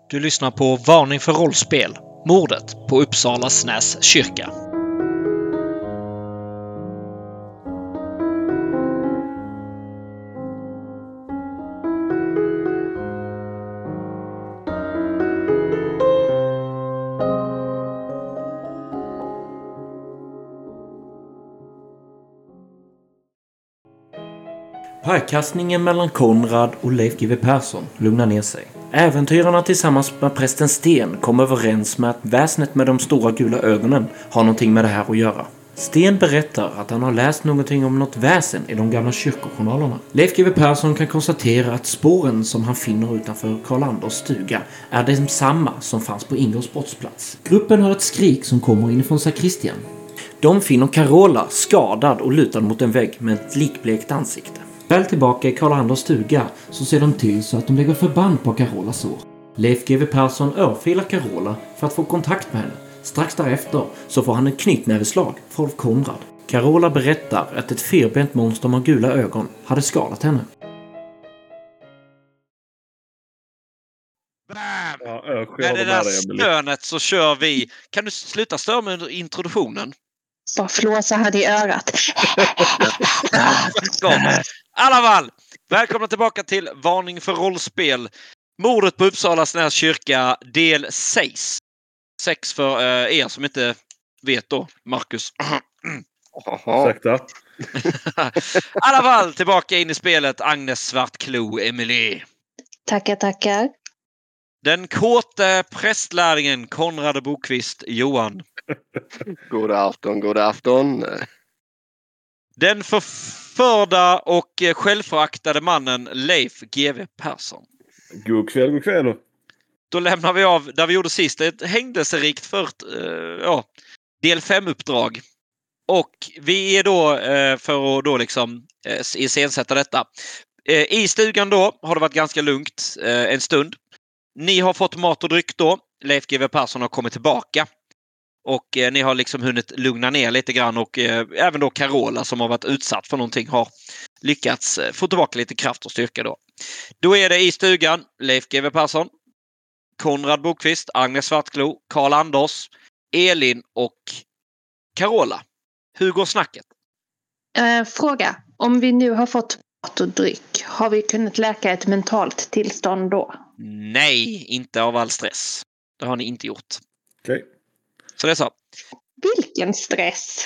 Du lyssnar på Varning för rollspel. Mordet på Uppsala Snäs kyrka. Pajkastningen mellan Konrad och Leif GW Persson lugnar ner sig. Äventyrarna tillsammans med prästen Sten kom överens med att väsnet med de stora gula ögonen har någonting med det här att göra. Sten berättar att han har läst någonting om något väsen i de gamla kyrkojournalerna. Leif GW Persson kan konstatera att spåren som han finner utanför Karl Anders stuga är de samma som fanns på Ingås brottsplats. Gruppen hör ett skrik som kommer inifrån sakristian. De finner Carola skadad och lutad mot en vägg med ett likblekt ansikte. Väl tillbaka i Karl Anders stuga så ser de till så att de lägger förband på Carolas sår. Leif GW Persson örfilar Carola för att få kontakt med henne. Strax därefter så får han en knytnäveslag från Konrad. Carola berättar att ett fyrbent monster med gula ögon hade skadat henne. Bam! Ja, Med det där stönet så kör vi. Kan du sluta störa med introduktionen? Bara flåsa hade i örat. I alla fall, välkomna tillbaka till Varning för rollspel. Mordet på Uppsala Snäs kyrka, del 6. 6 för er som inte vet då, Marcus. Ursäkta. I alla fall, tillbaka in i spelet, Agnes Svartklo, Emily. Tackar. Den kåte prästlärlingen Konrad Bokvist, Johan. God afton. Den förförda och självföraktade mannen Leif GW Persson. God kväll. Då lämnar vi av där vi gjorde sist. Ett händelserikt del 5-uppdrag. Och vi är då, för att då liksom iscensätta detta. I stugan då har det varit ganska lugnt en stund. Ni har fått mat och dryck då. Leif GW Persson har kommit tillbaka. Och ni har liksom hunnit lugna ner lite grann. Och även då Carola som har varit utsatt för någonting har lyckats få tillbaka lite kraft och styrka då. Då är det i stugan Leif GW Persson, Konrad Bokvist, Agnes Svartklo, Karl Anders, Elin och Carola. Hur går snacket? Fråga. Om vi nu har fått mat och dryck, har vi kunnat läka ett mentalt tillstånd då? Nej, inte av all stress. Det har ni inte gjort. Okej. Så det är så. Vilken stress!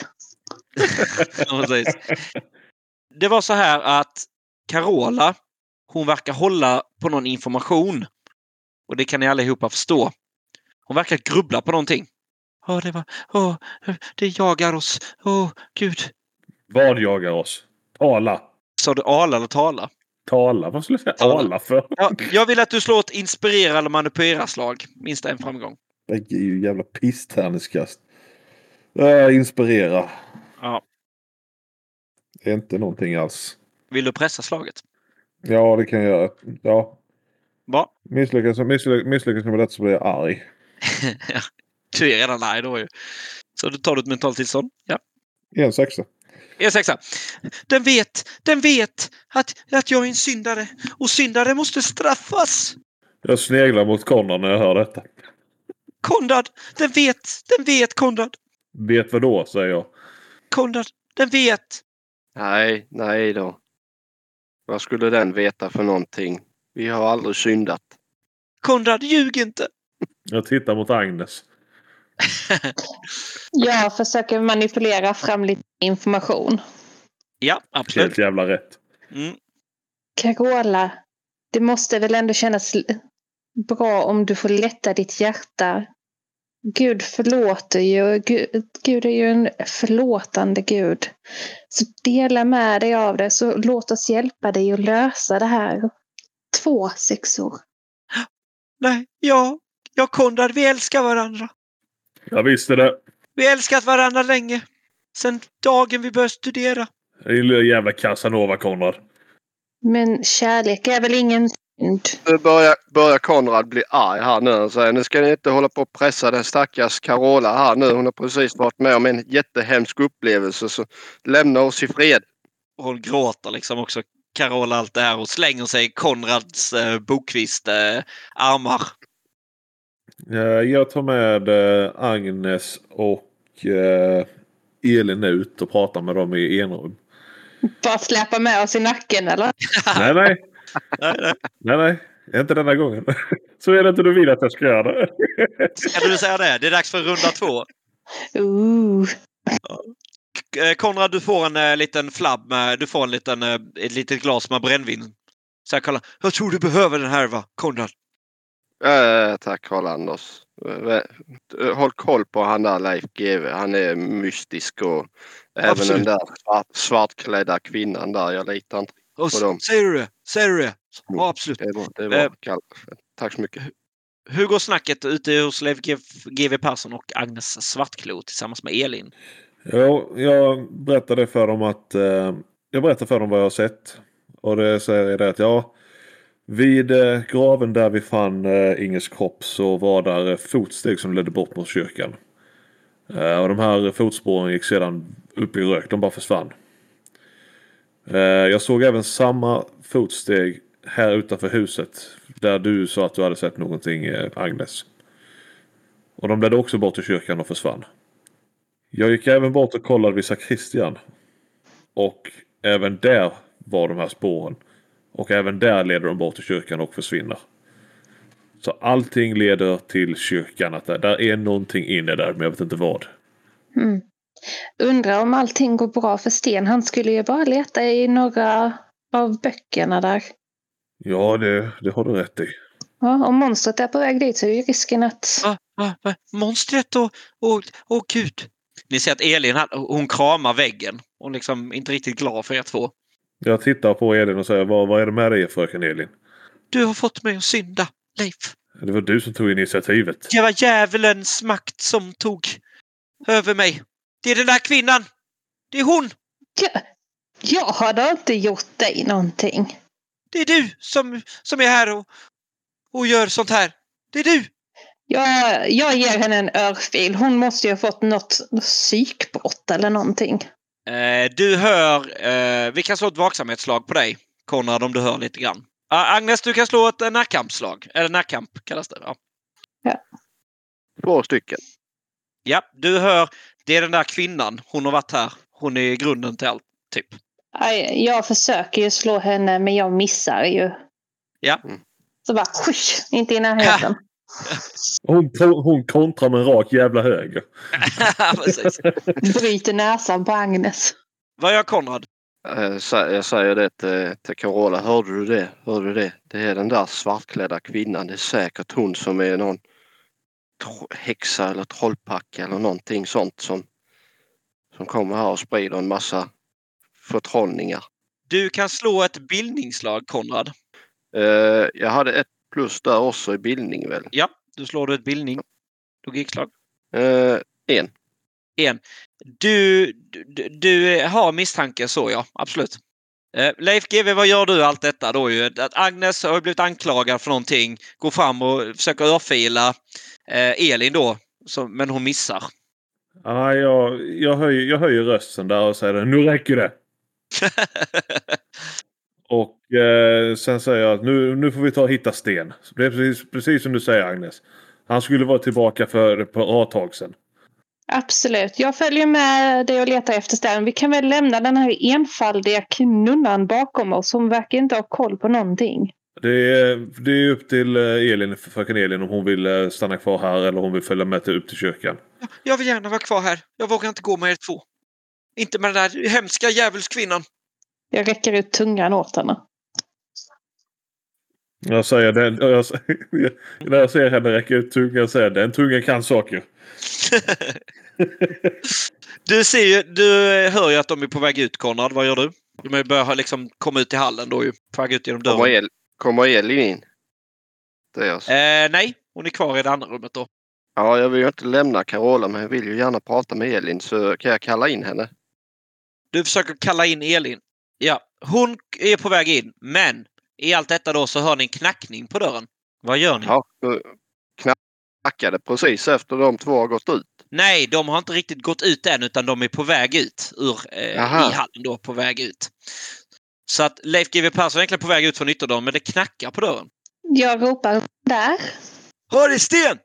Det var så här att Carola, hon verkar hålla på någon information. Och det kan ni allihopa förstå. Hon verkar grubbla på någonting. Det jagar oss. Gud. Vad jagar oss? Tala. Sa du ala eller tala? Tala? Vad skulle jag säga ala för? Ja, jag vill att du slår ett inspirera eller manipulera slag. Minst en framgång. Det är ju jävla pisstärningskast. Inspirera. Ja. Det är inte någonting alls. Vill du pressa slaget? Ja, det kan jag göra. Ja. Va? Misslyckas med detta så blir jag arg. Ja, du är redan arg då ju. Så du tar ett mentalt tillstånd. Ja. En sexa. En sexa. Den vet att jag är en syndare. Och syndare måste straffas. Jag sneglar mot Konrad när jag hör detta. Konrad, den vet Konrad. Vet vad då, säger jag. Konrad, den vet. Nej då. Vad skulle den veta för någonting? Vi har aldrig syndat. Konrad, ljug inte. Jag tittar mot Agnes. Jag försöker manipulera fram lite information. Ja, absolut. Helt jävla rätt. Carola, det måste väl ändå kännas bra om du får lätta ditt hjärta. Gud förlåter ju. Gud är ju en förlåtande Gud. Så dela med dig av det. Så låt oss hjälpa dig att lösa det här. 2 sexor. Nej, jag Konrad, vi älskar varandra. Jag visste det. Vi har älskat varandra länge. Sen dagen vi började studera. Lilla jävla Casanova, Konrad. Men kärlek är väl ingen synd? Nu börjar Konrad bli arg här nu. Han säger, nu ska ni inte hålla på och pressa den stackars Carola här nu. Hon har precis varit med om en jättehemsk upplevelse. Så lämna oss i fred. Hon gråter liksom också, Carola, allt det här. Och slänger sig Konrads Bokvist armar. Jag tar med Agnes och Elin ut och pratar med dem i enrum. Bara släpa med oss i nacken eller? Nej. Nej. Inte denna gången. Så är det inte du vill att jag ska göra det. Ska du säga det? Det är dags för runda 2. Konrad, du får en liten flabb med, du får ett litet glas med brännvin. Så jag kollar. Jag tror du behöver den här, va, Konrad? Tack Karl-Anders. Håll koll på han där Leif GW. Han är mystisk och Absolut. även den där svartklädda kvinnan där. Jag litar inte Och på dem. säger du det? Ja, absolut. Det är bra. Tack så mycket. Hur går snacket ute hos Leif GW Persson och Agnes Svartklo tillsammans med Elin? Jag berättade för dem att jag berättade för dem vad jag har sett. Och det säger det att vid graven där vi fann Ingers kropp så var där fotsteg som ledde bort mot kyrkan. Och de här fotspåren gick sedan upp i rök. De bara försvann. Jag såg även samma fotsteg här utanför huset. Där du sa att du hade sett någonting, Agnes. Och de ledde också bort till kyrkan och försvann. Jag gick även bort och kollade vid sakristian. Och även där var de här spåren. Och även där leder de bort till kyrkan och försvinner. Så allting leder till kyrkan. Att där är någonting inne där, men jag vet inte vad. Undrar om allting går bra för Sten. Han skulle ju bara leta i några av böckerna där. Ja, det har du rätt i. Ja, om monstret är på väg dit så är det ju risken att... Monstret och gud. Ni ser att Elin, hon kramar väggen. Hon är liksom inte riktigt glad för er två. Jag tittar på Elin och säger, vad är det med dig, fröken Elin? Du har fått mig att synda, Leif. Det var du som tog initiativet. Det var djävulens makt som tog över mig. Det är den där kvinnan. Det är hon. Jag hade inte gjort dig någonting. Det är du som är här och gör sånt här. Det är du. Jag ger henne en örfil. Hon måste ju ha fått något psykbrott eller någonting. Du hör... vi kan slå ett vaksamhetslag på dig, Konrad, om du hör lite grann. Agnes, du kan slå ett närkampslag. Eller närkamp kallas det. Ja. 2 stycken. Ja, du hör. Det är den där kvinnan. Hon har varit här. Hon är grunden till allt, typ. Jag försöker ju slå henne, men jag missar ju. Ja. Så bara, inte i närheten. Hon kontrar med en rak jävla höger. Precis. Bryter näsan på Agnes. Vad gör Konrad? Jag säger det till Carola. Hörde du det? Det är den där svartklädda kvinnan. Det är säkert hon som är någon häxa eller trollpacka eller någonting sånt som kommer här och sprider en massa förtrollningar. Du kan slå ett bildningsslag, Konrad. Jag hade 1 plus där också i bildning väl? Ja, du slår ett bildning. Logikslag. 1. Du har misstanke så, ja. Absolut. Leif GW, vad gör du allt detta då? Att Agnes har blivit anklagad för någonting. Går fram och försöker örfila Elin då. Men hon missar. Ja, jag höjer rösten där och säger nu räcker det. Och sen säger jag att nu får vi ta och hitta Sten. Det är precis som du säger, Agnes. Han skulle vara tillbaka för ett par tag sedan. Absolut. Jag följer med dig och letar efter Sten. Vi kan väl lämna den här enfaldiga knunnan bakom oss. Hon verkar inte ha koll på någonting. Det är upp till Elin, fröken Elin, om hon vill stanna kvar här eller om hon vill följa med upp till kyrkan. Jag vill gärna vara kvar här. Jag vågar inte gå med er två. Inte med den där hemska djävulskvinnan. Jag räcker ut tungan åt henne. Jag säger när jag ser henne räcka ut tungan, jag säger den tungan kan saker. Du hör ju att de är på väg ut, Konrad. Vad gör du? De börjar liksom komma ut i hallen då, ju på väg ut genom dörren. Kommer Elin in? Det är nej, hon är kvar i det andra rummet då. Ja, jag vill ju inte lämna Carola, men jag vill ju gärna prata med Elin, så kan jag kalla in henne? Du försöker kalla in Elin. Ja, hon är på väg in, men i allt detta då så hör ni en knackning på dörren. Vad gör ni? Ja, knackade precis efter de 2 har gått ut. Nej, de har inte riktigt gått ut än, utan de är på väg ut i hallen då, på väg ut. Så att Leif GW Persson är egentligen på väg ut från ytterdörren, men det knackar på dörren. Jag ropar där. Hör det, Sten!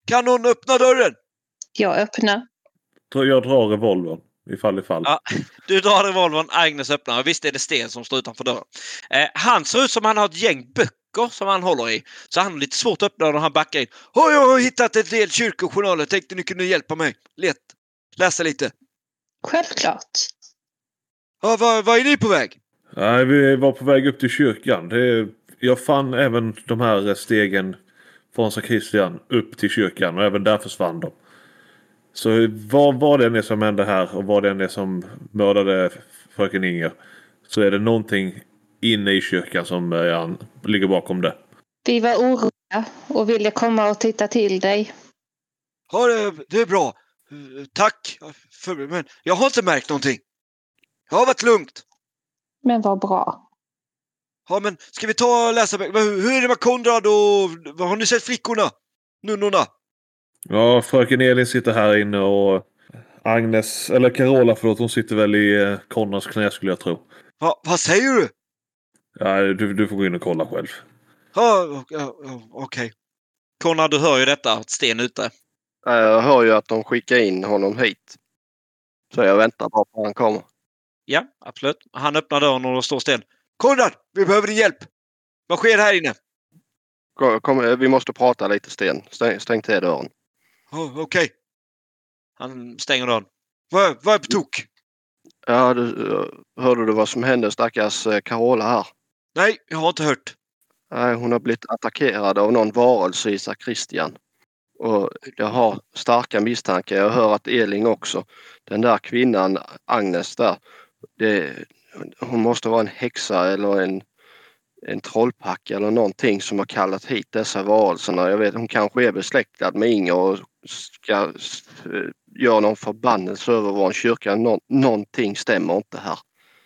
Kan någon öppna dörren? Jag öppnar. Jag drar revolvern ifall. Ja, du drar revolvern, Agnes öppnar. Och visst är det Sten som står utanför dörren. Han ser ut som han har ett gäng böcker som han håller i. Så han har lite svårt att öppna och han backar in. Jag har hittat en del kyrkojournaler. Tänkte ni kunde hjälpa mig. Läsa lite. Självklart. Ja, vad är ni på väg? Nej, vi var på väg upp till kyrkan. Jag fann även de här stegen från sakristian upp till kyrkan och även där försvann de. Så vad var det som hände här och vad det är som mördade fröken Inger, så är det någonting inne i kyrkan som ligger bakom det. Vi var oroliga och ville komma och titta till dig. Ja, det är bra. Tack. Men jag har inte märkt någonting. Jag har varit lugnt. Men vad bra. Ja, men ska vi ta och läsa? Hur är det med Konrad och har ni sett flickorna? Nunnorna? Ja, fröken Elin sitter här inne och Agnes, eller Carola förlåt, hon sitter väl i Konrads knä skulle jag tro. Vad säger du? Ja, du får gå in och kolla själv. Ja, okej. Konrad, du hör ju detta, att Sten är ute. Jag hör ju att de skickar in honom hit. Så jag väntar bara på att han kommer. Ja, absolut. Han öppnar dörren och då står Sten. Konrad, vi behöver din hjälp. Vad sker här inne? Kom, vi måste prata lite, Sten. Stäng till dörren. Okej. Han stänger dörren. Vad är på tok? Ja, hörde du vad som hände stackars Carola här? Nej, jag har inte hört. Nej, hon har blivit attackerad av någon varelse i sakristian. Och jag har starka misstankar. Jag hör att Elin också. Den där kvinnan, Agnes där. Hon måste vara en häxa eller en trollpacka eller någonting som har kallat hit dessa varelserna. Jag vet, hon kanske är besläktad med Inger och ska göra någon förbannelse över vår kyrka. Någonting stämmer inte här.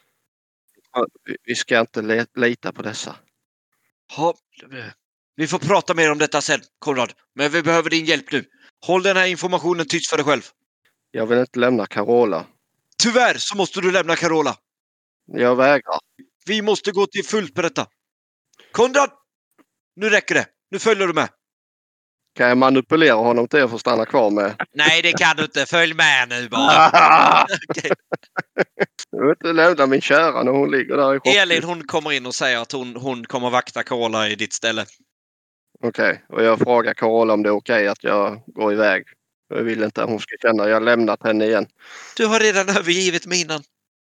Vi ska inte lita på dessa. Ja, vi får prata mer om detta sen, Konrad. Men vi behöver din hjälp nu. Håll den här informationen tyst för dig själv. Jag vill inte lämna Carola. Tyvärr så måste du lämna Carola. Jag vägrar. Vi måste gå till fullt på detta. Konrad! Nu räcker det. Nu följer du med. Kan jag manipulera honom till att få stanna kvar med? Nej, det kan du inte. Följ med nu bara. Okay. Jag vill inte lämna min kära när hon ligger där i chock. Elin, hon kommer in och säger att hon kommer vakta Carola i ditt ställe. Okej. Och jag frågar Carola om det är okej att jag går iväg. Jag vill inte att hon ska känna att jag har lämnat henne igen. Du har redan övergivit mig innan.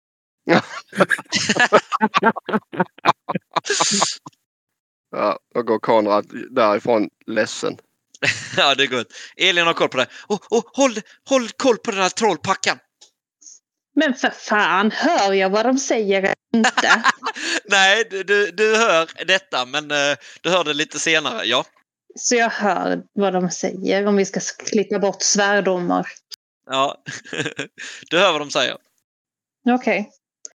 Ja, då går Konrad därifrån ledsen. Ja, det är gott. Elin har koll på det. Håll koll på den här trollpackan. Men för fan, hör jag vad de säger eller inte? Nej, du hör detta, men du hör det lite senare, ja. Så jag hör vad de säger om vi ska klippa bort svärdomar. Ja, du hör vad de säger. Okej.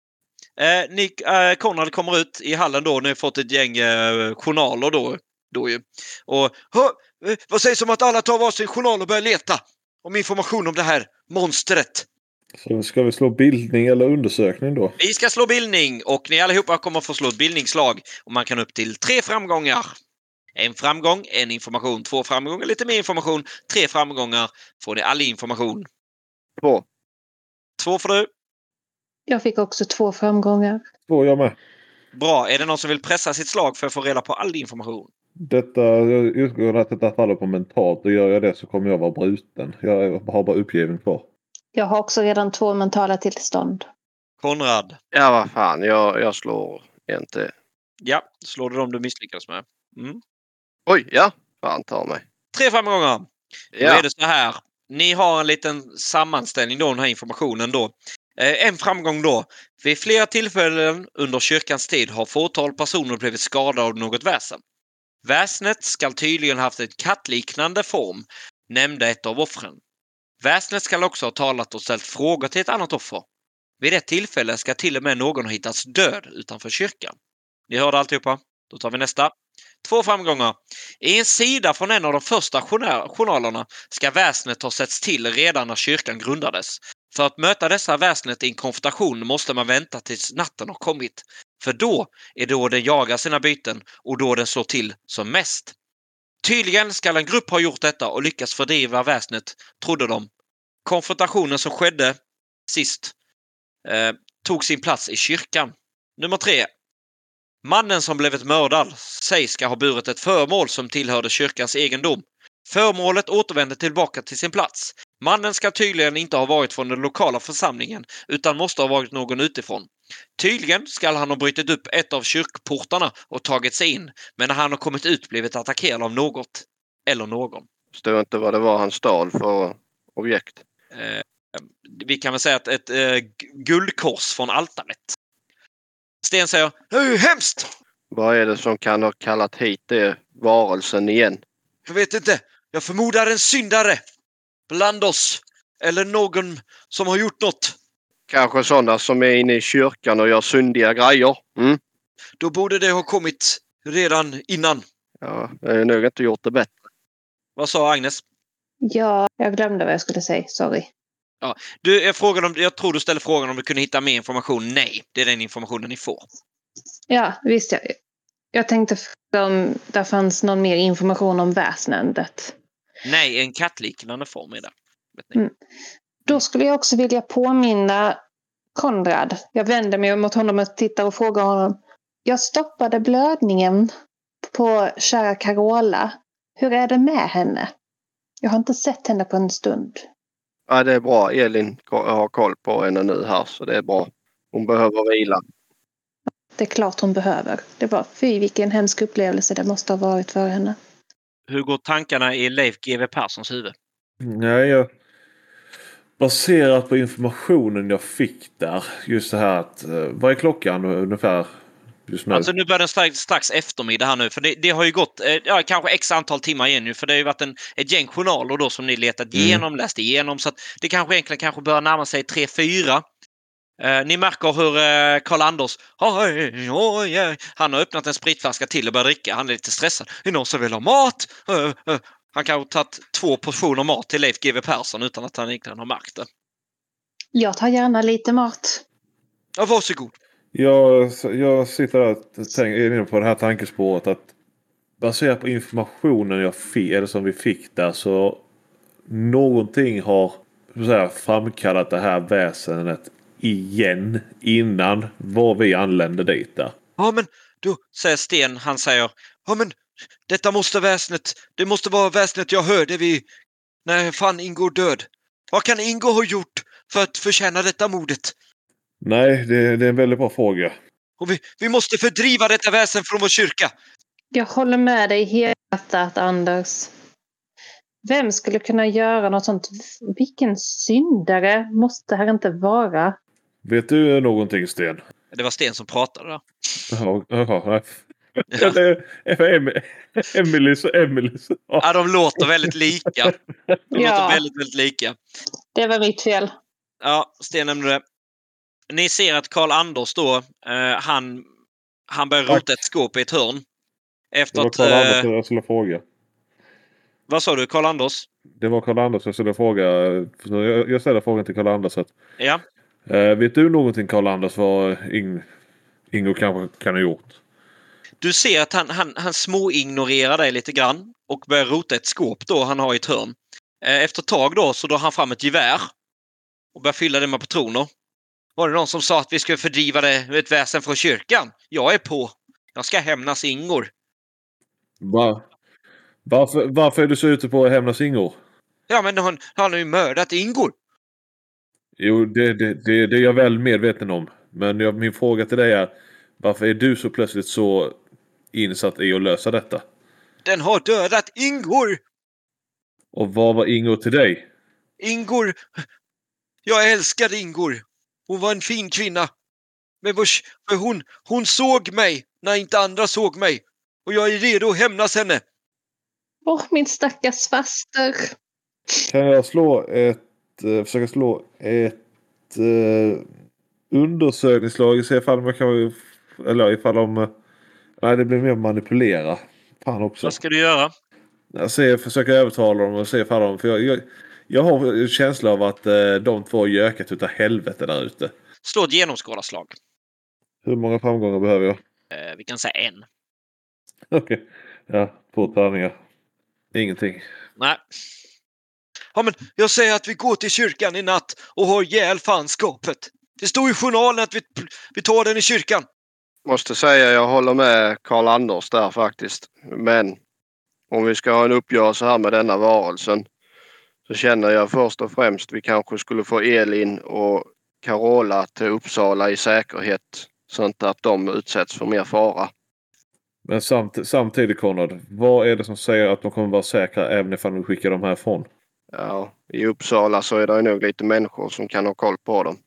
Konrad kommer ut i hallen då. Ni har fått ett gäng journaler då ju. Och vad sägs om att alla tar varsin journal och börjar leta om information om det här monstret? Så ska vi slå bildning eller undersökning då? Vi ska slå bildning och ni allihopa kommer få slå ett bildningsslag. Och man kan upp till 3 framgångar. 1 framgång, 1 information, 2 framgångar, lite mer information. 3 framgångar får ni all information. 2. 2 får du. Jag fick också 2 framgångar. 2 jag med. Bra, är det någon som vill pressa sitt slag för att få reda på all information? Jag utgår att detta faller på mentalt och gör jag det så kommer jag vara bruten. Jag har bara uppgiven kvar. Jag har också redan 2 mentala tillstånd. Konrad. Ja, vad fan. Jag slår inte. Ja, slår du dem du misslyckas med. Mm. Oj, ja. Fan tar mig. 3 framgångar. Då Ja. är det så här. Ni har en liten sammanställning då, den här informationen då. En framgång då. Vid flera tillfällen under kyrkans tid har fåtal personer blivit skadade av något väsen. Väsnet ska tydligen haft en kattliknande form, nämnde ett av offren. Väsnet ska också ha talat och ställt frågor till ett annat offer. Vid ett tillfälle ska till och med någon ha hittats död utanför kyrkan. Ni hörde alltihopa? Då tar vi nästa. 2 framgångar. I en sida från en av de första journalerna ska väsnet ha setts till redan när kyrkan grundades. För att möta dessa väsnet i en konfrontation måste man vänta tills natten har kommit. För då är då den jagar sina byten och då den slår till som mest. Tydligen skall en grupp ha gjort detta och lyckats fördriva väsnet, trodde de. Konfrontationen som skedde sist tog sin plats i kyrkan. Nummer 3. Mannen som blivit mördad sägs ska ha burit ett föremål som tillhörde kyrkans egendom. Föremålet återvände tillbaka till sin plats. Mannen ska tydligen inte ha varit från den lokala församlingen utan måste ha varit någon utifrån. Tydligen ska han ha brutit upp ett av kyrkportarna och tagit sig in, men när han har kommit ut blivit attackerad av något eller någon. Förstår inte vad det var han stal för objekt. Vi kan väl säga att ett guldkors från altaret. Sten säger, hemskt! Vad är det som kan ha kallat hit det varelsen igen? Jag vet inte. Jag förmodar en syndare bland oss. Eller någon som har gjort något. Kanske sådana som är inne i kyrkan och gör syndiga grejer. Mm? Då borde det ha kommit redan innan. Ja, jag har nog inte gjort det bättre. Vad sa Agnes? Ja, jag glömde vad jag skulle säga. Sorry. Ja, jag tror du ställer frågan om du kunde hitta mer information. Nej, det är den informationen ni får. Ja, visst. Jag tänkte om det fanns någon mer information om väsnandet. Nej, en kattliknande form är det. Vet ni? Då skulle jag också vilja påminna Konrad. Jag vänder mig mot honom och tittar och frågar honom. Jag stoppade blödningen på kära Carola. Hur är det med henne? Jag har inte sett henne på en stund. Ja, det är bra. Elin har koll på henne nu här, så det är bra. Hon behöver vila. Det är klart hon behöver. Det var vilken hemsk upplevelse det måste ha varit för henne. Hur går tankarna i Leif GW Perssons huvud? Nej, baserat på informationen jag fick där. Just det här att, vad är klockan ungefär just nu? Alltså nu börjar den strax eftermiddag här nu. För det har ju gått kanske x antal timmar igen nu. För det har ju varit ett gäng journaler då som ni letat igenom, läst igenom. Så att det kanske börjar närma sig 3-4. Ni märker hur Karl-Anders han har öppnat en spritflaska till och börjat dricka. Han är lite stressad. Är någon som vill ha mat? Han kan ha tagit 2 portioner mat till Leif GW Persson utan att han egentligen har märkt det. Jag tar gärna lite mat. Ja, varsågod. Jag sitter där och är inne på det här tankespåret att baserat på informationen jag fick, eller som vi fick där, så någonting har framkallat det här väsendet igen innan vi anlände dit där. Ja, men då säger Sten, han säger, ja men det måste vara väsnet jag hörde när jag fann Ingo död. Vad kan Ingo ha gjort för att förtjäna detta mordet? Nej, det är en väldigt bra fråga. Och vi måste fördriva detta väsen från vår kyrka. Jag håller med dig helhjärtat, Anders. Vem skulle kunna göra något sånt? Vilken syndare måste här inte vara? Vet du någonting, Sten? Det var Sten som pratade då. Jaha. Ja. Det är Emily. Ja, de låter väldigt lika. Låter väldigt, väldigt lika. Det var mitt fel. Ja, Sten nämnde det. Ni ser att Karl-Anders då, han börjar rota ett skåp i ett hörn. Efter det var Karl-Anders jag skulle fråga. Vad sa du, Karl-Anders? Det var Karl-Anders jag skulle fråga. Jag ställer frågan till Karl-Anders. Ja. Vet du någonting, Karl-Anders, vad Ingo kanske kan ha gjort? Du ser att han småignorerar dig lite grann och börjar rota ett skåp då han har i ett hörn. Efter ett tag då så drar han fram ett gevär och börjar fylla det med patroner. Var det någon som sa att vi skulle fördriva ett väsen från kyrkan? Jag är på. Jag ska hämnas Ingor. Varför är du så ute på att hämnas Ingor? Ja, men han har ju mördat Ingor. Jo, det är jag väl medveten om. Men min fråga till dig är, varför är du så plötsligt så insatt i att lösa detta? Den har dödat Ingor! Och vad var Ingor till dig? Ingor... Jag älskade Ingor. Hon var en fin kvinna. Men hon såg mig när inte andra såg mig. Och jag är redo att hämnas henne. Min stackars faster. Kan jag försöka slå ett undersökningslag och se ifall man kan, eller ifall nej, det blir mer manipulera. Fan också. Vad ska du göra? Försöka övertala dem och se ifall de, för jag har en känsla av att de två har gökat utav helvete där ute. Slå ett genomskådarslag. Hur många framgångar behöver jag? Vi kan säga 1. Okej. Ja, 2 tärningar. Ingenting. Nej. Ja, men jag säger att vi går till kyrkan i natt och har ihjäl fanskapet. Det står i journalen att vi tar den i kyrkan. Måste säga jag håller med Karl-Anders där faktiskt. Men om vi ska ha en uppgörelse här med denna varelsen så känner jag först och främst vi kanske skulle få Elin och Carola till Uppsala i säkerhet så inte att de utsätts för mer fara. Men samtidigt Konrad, vad är det som säger att de kommer vara säkra även ifall vi skickar dem härifrån? Ja, i Uppsala så är det nog lite människor som kan ha koll på dem.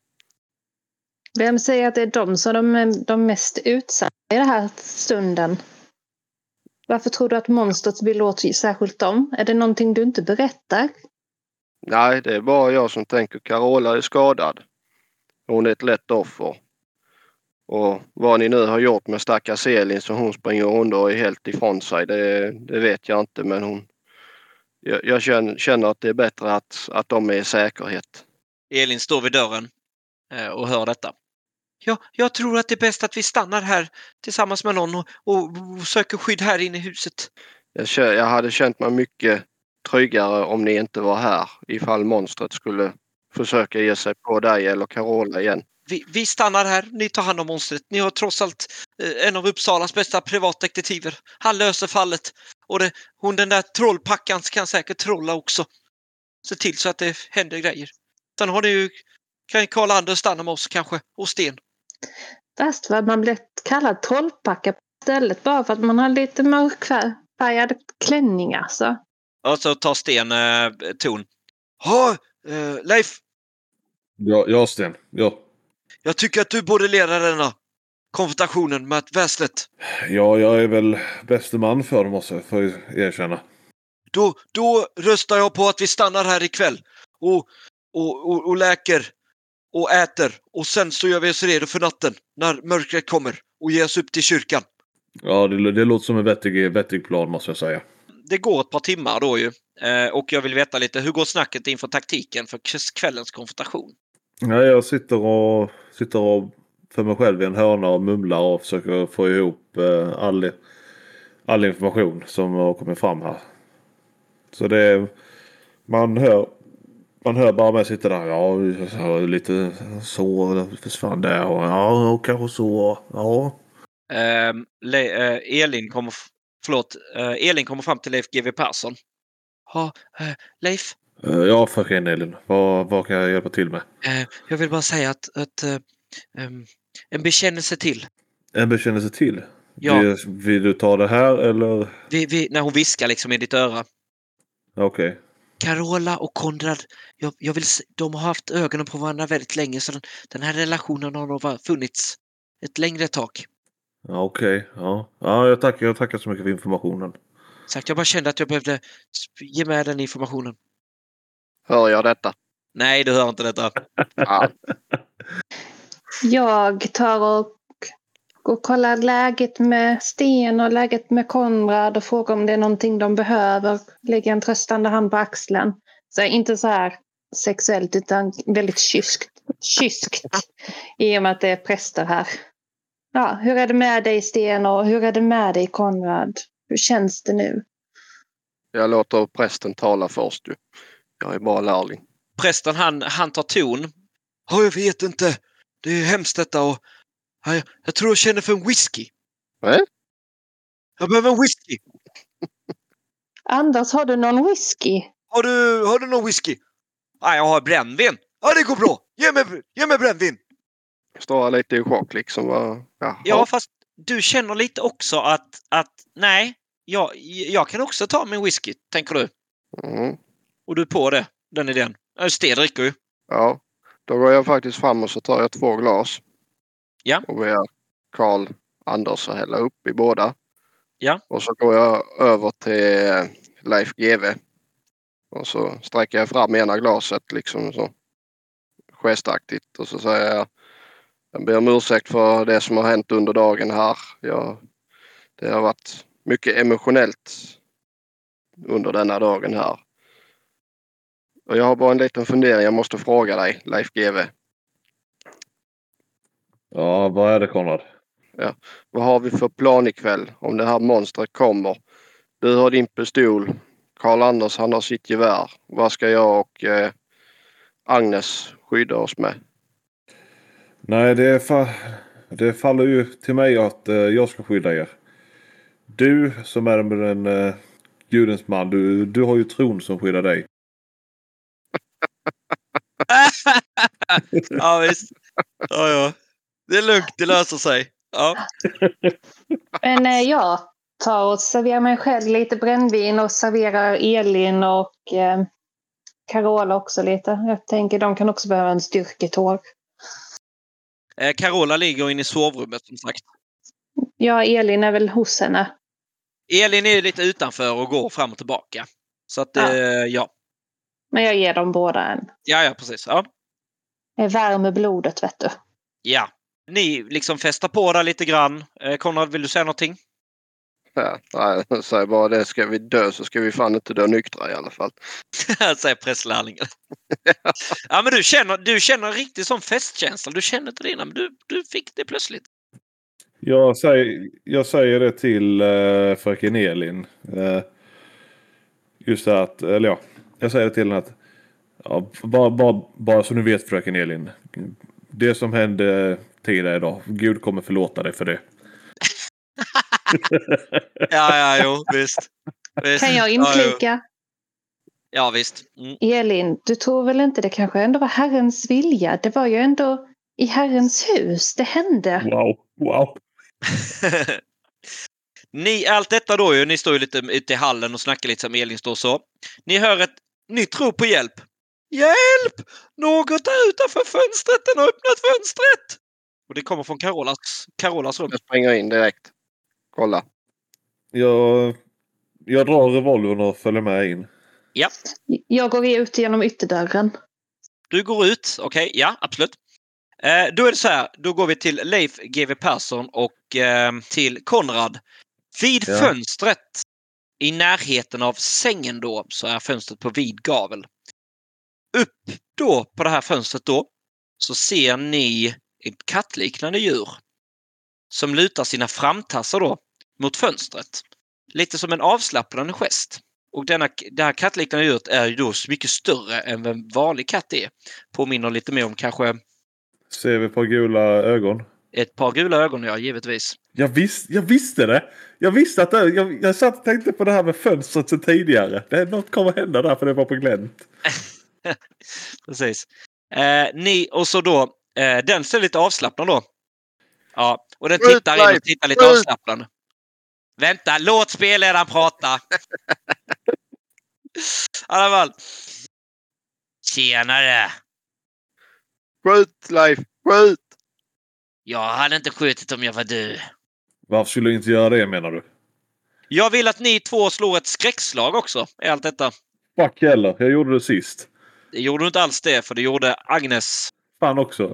Vem säger att det är de som är de mest utsatta i den här stunden? Varför tror du att monstret vill åt särskilt dem? Är det någonting du inte berättar? Nej, det är bara jag som tänker Carola är skadad. Hon är ett lätt offer. Och vad ni nu har gjort med stackars Elin så hon springer runt och är helt ifrån sig, det vet jag inte. Men jag känner att det är bättre att de är i säkerhet. Elin står vid dörren och hör detta. Ja, jag tror att det är bäst att vi stannar här tillsammans med någon och söker skydd här inne i huset. Jag hade känt mig mycket tryggare om ni inte var här ifall monstret skulle försöka ge sig på dig eller Carola igen. Vi stannar här, ni tar hand om monstret. Ni har trots allt en av Uppsalas bästa privatdetektiver. Han löser fallet. Och den där trollpackan kan säkert trolla också. Se till så att det händer grejer. Sen har ni ju, kan Karl-Anders stanna med oss kanske, och Sten. Värst vad man blir kallad trollpacka på stället bara för att man har lite mörkfärgade klänningar. Så. Och så tar Sten ton. Ja, Leif. Ja, Sten. Ja. Jag tycker att du borde leda denna konfrontationen med väslet. Ja, jag är väl bäste man för dem också, får jag erkänna. Då röstar jag på att vi stannar här ikväll och läker och äter. Och sen så gör vi oss redo för natten när mörkret kommer och ger oss upp till kyrkan. Ja, det låter som en vettig plan måste jag säga. Det går ett par timmar då ju. Och jag vill veta lite, hur går snacket inför taktiken för kvällens konfrontation? Ja, jag sitter och för mig själv i en hörna och mumlar och försöker få ihop all information som har kommit fram här. Så det är, man hör bara mig sitta där. Ja, lite så försvann där och ja, och kanske så. Ja. Elin kommer fram till Leif GW Persson. Ja, Leif? Ja, för Elin. Vad kan jag hjälpa till med? Jag vill bara säga att en bekännelse till. En bekännelse till? Ja. Vill du ta det här eller? När hon viskar liksom i ditt öra. Okej. Okay. Carola och Konrad, de har haft ögonen på varandra väldigt länge så den här relationen har nog funnits ett längre tag. Ja, okej. Ja, jag tackar så mycket för informationen. Sagt, jag bara kände att jag behövde ge med den informationen. Hör jag detta? Nej, du hör inte detta. Ja. Jag tar och kollar läget med Sten och läget med Konrad och frågar om det är någonting de behöver. Lägger en tröstande hand på axeln. Så inte så här sexuellt utan väldigt kyskt i och med att det är präster här. Ja, hur är det med dig Sten och hur är det med dig Konrad? Hur känns det nu? Jag låter prästen tala först ju. Jag är bara lärling. Prästen han tar ton. Ja, jag vet inte. Det är hemskt detta och jag tror jag känner för en whisky. Jag behöver en whisky. Anders, har du någon whisky? Har du någon whisky? Nej, jag har brännvin. Ja, det går bra. Ge mig brännvin. Står lite i chock liksom. Ja, fast du känner lite också att nej, jag kan också ta min whisky, tänker du. Mm. Och du är på den idén. Sten dricker ju. Ja, då går jag faktiskt fram och så tar jag 2 glas. Ja. Och ber Karl-Anders att hälla upp i båda. Ja. Och så går jag över till Leif GW. Och så sträcker jag fram ena glaset liksom så gestaktigt. Och så säger jag ber om ursäkt för det som har hänt under dagen här. Det har varit mycket emotionellt under denna dagen här. Och jag har bara en liten fundering. Jag måste fråga dig, Leif GW. Ja, vad är det Konrad? Ja. Vad har vi för plan ikväll om det här monstret kommer? Du har din pistol. Karl-Anders han har sitt gevär. Vad ska jag och Agnes skydda oss med? Nej, det faller ju till mig att jag ska skydda er. Du som är den gudens man, du har ju tron som skyddar dig. Ja, visst. Ja. Det är lugnt, det löser sig. Ja. Men jag tar och serverar mig själv lite brännvin och serverar Elin och Carola också lite. Jag tänker de kan också behöva en styrketåg. Carola ligger inne i sovrummet som sagt. Ja, Elin är väl hos henne. Elin är lite utanför och går fram och tillbaka. Så att, ja. Men jag ger dem båda en. Ja, precis. Ja. Det värmer blodet, vet du. Ja. Ni liksom festar på där lite grann. Konrad, vill du säga någonting? Ja, nej, jag säger bara det. Ska vi dö så ska vi fan inte dö nyktra i alla fall. Säger presslärlingen. Ja, men du känner riktigt som festkänsla. Du känner inte det innan, men du fick det plötsligt. Jag säger det till fröken Elin. Just det att, eller ja. Jag säger det till henne att bara så ni vet fröken Elin. Det som hände tidigare idag. Gud kommer förlåta dig för det. Jo, visst. Kan jag inflika? Ja, visst. Mm. Elin, du tror väl inte det kanske ändå var Herrens vilja? Det var ju ändå i Herrens hus det hände. Wow. Allt detta då ju, ni står ju lite ute i hallen och snackar lite som Elin står så. Ni hör ett nytt rop på hjälp. Hjälp! Något där utanför fönstret! Den har öppnat fönstret! Och det kommer från Carolas rum. Jag springer in direkt. Kolla. Jag drar revolvern och följer med in. Ja. Jag går ut genom ytterdörren. Du går ut, okej, ja, absolut. Då är det så här, då går vi till Leif GW Persson och till Konrad. Vid fönstret, i närheten av sängen då, så är fönstret på vid gavel. Upp då på det här fönstret då, så ser ni ett kattliknande djur som lutar sina framtassar då mot fönstret. Lite som en avslappnande gest. Och det här kattliknande djuret är ju då mycket större än en vanlig katt är. Påminner lite mer om kanske... Ser vi på gula ögon? Ett par gula ögon, ja, givetvis. Jag visste det. Jag visste att jag satt och tänkte på det här med fönstret sen tidigare. Något kommer hända där för det var på glänt. Precis. Och så då, den ser lite avslappnad då. Ja, och den tittar in och tittar lite avslappnad. Vänta, låt spelledaren prata. I alla fall. Tjenare. Skjut, Leif. Skjut! Jag hade inte skjutit om jag var du. Varför skulle du inte göra det, menar du? Jag vill att ni två slår ett skräckslag också i allt detta. Fuck heller, jag gjorde det sist. Det gjorde du inte alls det, för det gjorde Agnes. Fan också.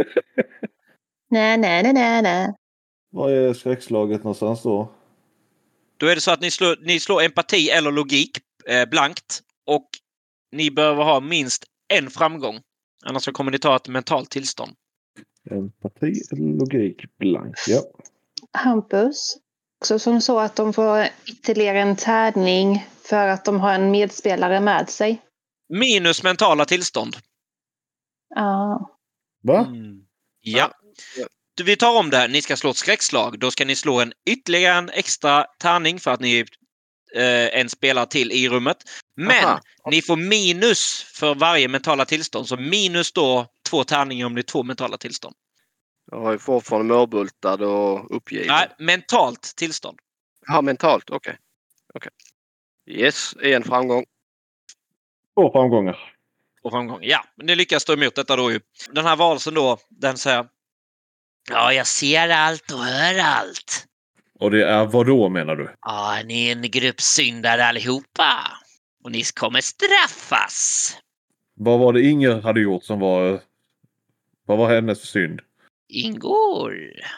Nej. Vad är skräckslaget någonstans då? Då är det så att ni slår empati eller logik blankt. Och ni behöver ha minst en framgång. Annars så kommer ni ta ett mentalt tillstånd. Empati eller logik blank, ja. Hampus. Också som så att de får ytterligare en tärning för att de har en medspelare med sig. Minus mentala tillstånd. Ja. Va? Ja. Vi tar om det här. Ni ska slå ett skräckslag. Då ska ni slå ytterligare en extra tärning för att ni en spelare till i rummet. Men ni får minus för varje mentala tillstånd. Så minus då 2 tärningar om det är 2 mentala tillstånd. Jag har ju fortfarande mörbultad och uppgiven. Nej, mentalt tillstånd. Ja, mentalt. Okej. Yes, en framgång. 2 framgångar. Och framgång. Ja, men ni lyckas stå emot detta då ju. Den här valsen då, den säger... Ja, jag ser allt och hör allt. Och det är vad då, menar du? Ja, ni är en grupp syndare allihopa. Och ni kommer straffas. Vad var det Inger hade gjort som var... Vad var hennes synd? Ingår.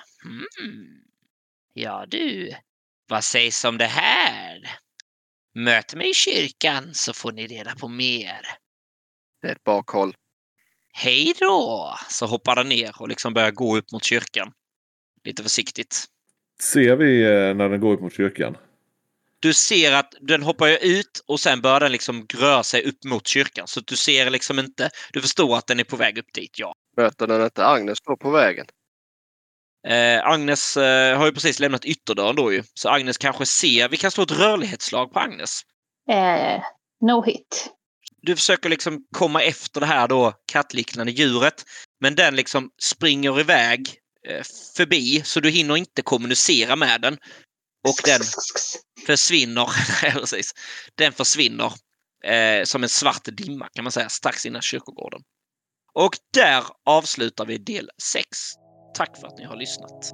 Ja du, vad sägs om det här? Möt mig i kyrkan så får ni reda på mer. Det är ett bakhåll. Hej då! Så hoppar den ner och liksom börjar gå upp mot kyrkan. Lite försiktigt. Ser vi när den går upp mot kyrkan? du ser att den hoppar ju ut och sen börjar den liksom röra sig upp mot kyrkan. Så du ser liksom inte, du förstår att den är på väg upp dit, ja. Möter den inte Agnes då på vägen? Agnes har ju precis lämnat ytterdörren då ju. Så Agnes kanske ser, vi kan slå ett rörlighetslag på Agnes. No hit. Du försöker liksom komma efter det här då kattliknande djuret. Men den liksom springer iväg förbi så du hinner inte kommunicera med den. Och den försvinner. Precis. Den försvinner som en svart dimma kan man säga strax innan kyrkogården. Och där avslutar vi del 6. Tack för att ni har lyssnat.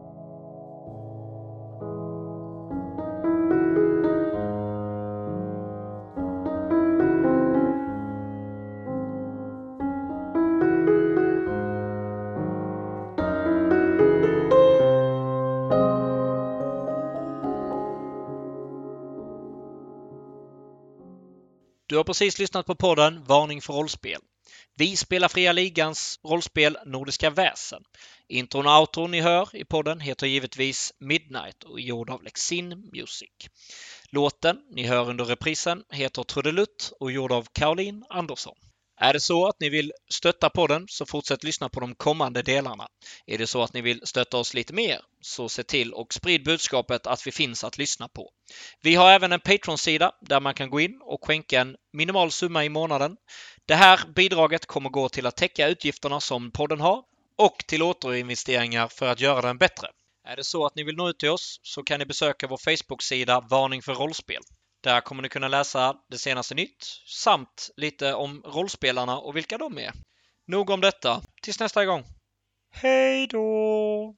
Du har precis lyssnat på podden Varning för rollspel. Vi spelar Fria Ligans rollspel Nordiska väsen. Intron och outron ni hör i podden heter givetvis Midnight och är gjord av Lexin Music. Låten ni hör under reprisen heter Trudelutt och är gjord av Caroline Andersson. Är det så att ni vill stötta podden så fortsätt lyssna på de kommande delarna. Är det så att ni vill stötta oss lite mer så se till och sprid budskapet att vi finns att lyssna på. Vi har även en Patreon-sida där man kan gå in och skänka en minimal summa i månaden. Det här bidraget kommer gå till att täcka utgifterna som podden har och till återinvesteringar för att göra den bättre. Är det så att ni vill nå ut till oss så kan ni besöka vår Facebook-sida Varning för rollspel. Där kommer ni kunna läsa det senaste nytt samt lite om rollspelarna och vilka de är. Nog om detta. Tills nästa gång. Hej då!